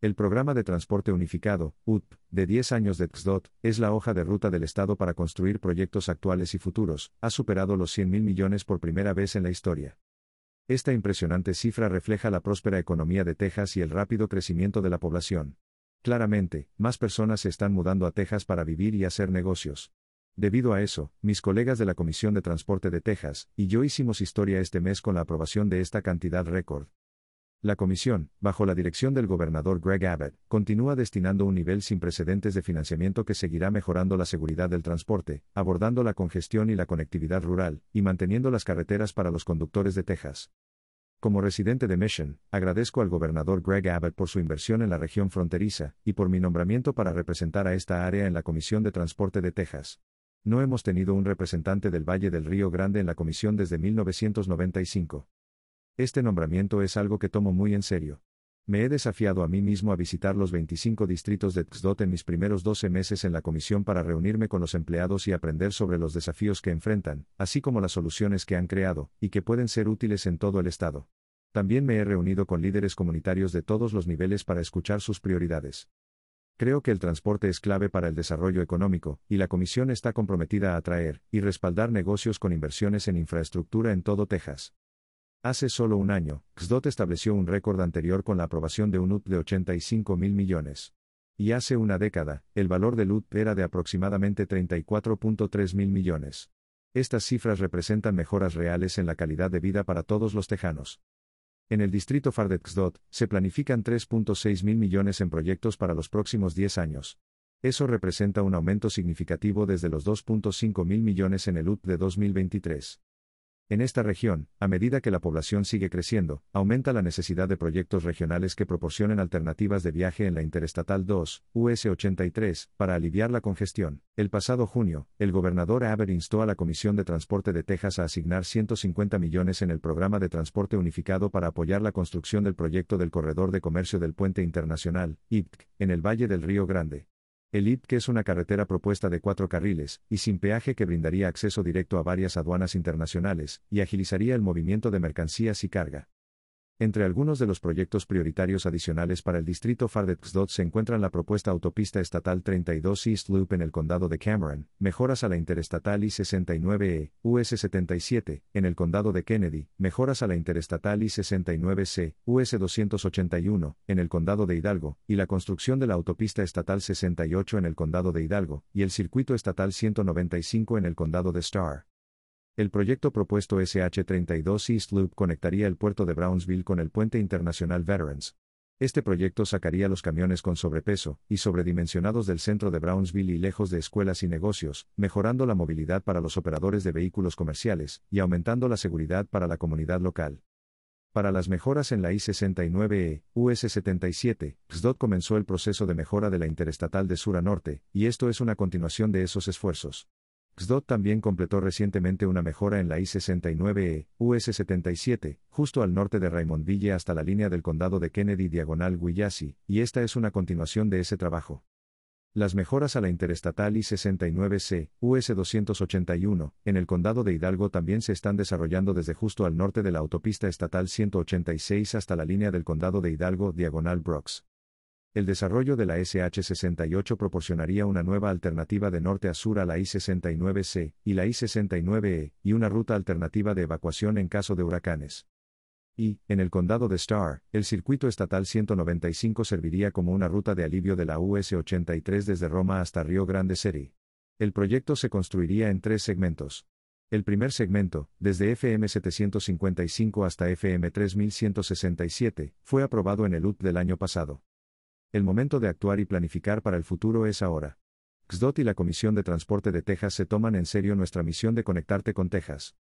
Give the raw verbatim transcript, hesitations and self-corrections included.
El Programa de Transporte Unificado, U T P, de diez años de T X D O T, es la hoja de ruta del Estado para construir proyectos actuales y futuros, ha superado los cien mil millones por primera vez en la historia. Esta impresionante cifra refleja la próspera economía de Texas y el rápido crecimiento de la población. Claramente, más personas se están mudando a Texas para vivir y hacer negocios. Debido a eso, mis colegas de la Comisión de Transporte de Texas y yo hicimos historia este mes con la aprobación de esta cantidad récord. La comisión, bajo la dirección del gobernador Greg Abbott, continúa destinando un nivel sin precedentes de financiamiento que seguirá mejorando la seguridad del transporte, abordando la congestión y la conectividad rural, y manteniendo las carreteras para los conductores de Texas. Como residente de Mission, agradezco al gobernador Greg Abbott por su inversión en la región fronteriza, y por mi nombramiento para representar a esta área en la Comisión de Transporte de Texas. No hemos tenido un representante del Valle del Río Grande en la comisión desde mil novecientos noventa y cinco. Este nombramiento es algo que tomo muy en serio. Me he desafiado a mí mismo a visitar los veinticinco distritos de T X D O T en mis primeros doce meses en la comisión para reunirme con los empleados y aprender sobre los desafíos que enfrentan, así como las soluciones que han creado, y que pueden ser útiles en todo el estado. También me he reunido con líderes comunitarios de todos los niveles para escuchar sus prioridades. Creo que el transporte es clave para el desarrollo económico, y la comisión está comprometida a atraer y respaldar negocios con inversiones en infraestructura en todo Texas. Hace solo un año, T X D O T estableció un récord anterior con la aprobación de un U T P de ochenta y cinco mil millones. Y hace una década, el valor del U T P era de aproximadamente treinta y cuatro punto tres mil millones. Estas cifras representan mejoras reales en la calidad de vida para todos los tejanos. En el distrito F A R de T X D O T, se planifican tres punto seis mil millones en proyectos para los próximos diez años. Eso representa un aumento significativo desde los dos punto cinco mil millones en el U T P de dos mil veintitrés. En esta región, a medida que la población sigue creciendo, aumenta la necesidad de proyectos regionales que proporcionen alternativas de viaje en la Interestatal dos, U S ochenta y tres, para aliviar la congestión. El pasado junio, el gobernador Abbott instó a la Comisión de Transporte de Texas a asignar ciento cincuenta millones en el Programa de Transporte Unificado para apoyar la construcción del proyecto del Corredor de Comercio del Puente Internacional, I P C, en el Valle del Río Grande. El I P C es una carretera propuesta de cuatro carriles, y sin peaje que brindaría acceso directo a varias aduanas internacionales, y agilizaría el movimiento de mercancías y carga. Entre algunos de los proyectos prioritarios adicionales para el distrito F A R de T X D O T se encuentran la propuesta Autopista Estatal treinta y dos East Loop en el condado de Cameron, mejoras a la Interestatal I sesenta y nueve E, U S setenta y siete, en el condado de Kennedy, mejoras a la Interestatal I sesenta y nueve C, U S doscientos ochenta y uno, en el condado de Hidalgo, y la construcción de la Autopista Estatal sesenta y ocho en el condado de Hidalgo, y el Circuito Estatal ciento noventa y cinco en el condado de Starr. El proyecto propuesto S H treinta y dos East Loop conectaría el puerto de Brownsville con el puente internacional Veterans. Este proyecto sacaría los camiones con sobrepeso y sobredimensionados del centro de Brownsville y lejos de escuelas y negocios, mejorando la movilidad para los operadores de vehículos comerciales y aumentando la seguridad para la comunidad local. Para las mejoras en la I sesenta y nueve E, U S setenta y siete, T X D O T comenzó el proceso de mejora de la Interestatal de sur a norte, y esto es una continuación de esos esfuerzos. T X D O T también completó recientemente una mejora en la I sesenta y nueve E, U S setenta y siete, justo al norte de Raymondville hasta la línea del condado de Kennedy diagonal Willacy, y esta es una continuación de ese trabajo. Las mejoras a la Interestatal I sesenta y nueve C, U S doscientos ochenta y uno, en el condado de Hidalgo también se están desarrollando desde justo al norte de la Autopista Estatal ciento ochenta y seis hasta la línea del condado de Hidalgo diagonal Brooks. El desarrollo de la S H sesenta y ocho proporcionaría una nueva alternativa de norte a sur a la I sesenta y nueve C y la I sesenta y nueve E, y una ruta alternativa de evacuación en caso de huracanes. Y, en el condado de Starr, el circuito estatal ciento noventa y cinco serviría como una ruta de alivio de la U S ochenta y tres desde Roma hasta Rio Grande City. El proyecto se construiría en tres segmentos. El primer segmento, desde F M setecientos cincuenta y cinco hasta F M tres mil ciento sesenta y siete, fue aprobado en el U T P del año pasado. El momento de actuar y planificar para el futuro es ahora. T X D O T y la Comisión de Transporte de Texas se toman en serio nuestra misión de conectarte con Texas.